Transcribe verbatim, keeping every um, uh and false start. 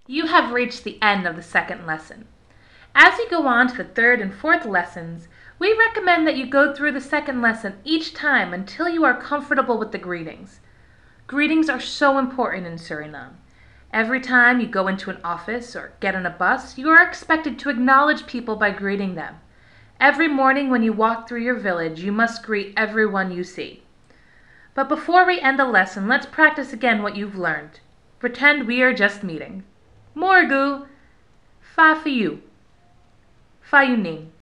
You have reached the end of the second lesson. As you go on to the third and fourth lessons, we recommend that you go through the second lesson each time until you are comfortable with the greetings. Greetings are so important in Suriname. Every time you go into an office or get on a bus, you are expected to acknowledge people by greeting them. Every morning when you walk through your village, you must greet everyone you see. But before we end the lesson, let's practice again what you've learned. Pretend we are just meeting. Morgu, fa for you, fa yuning.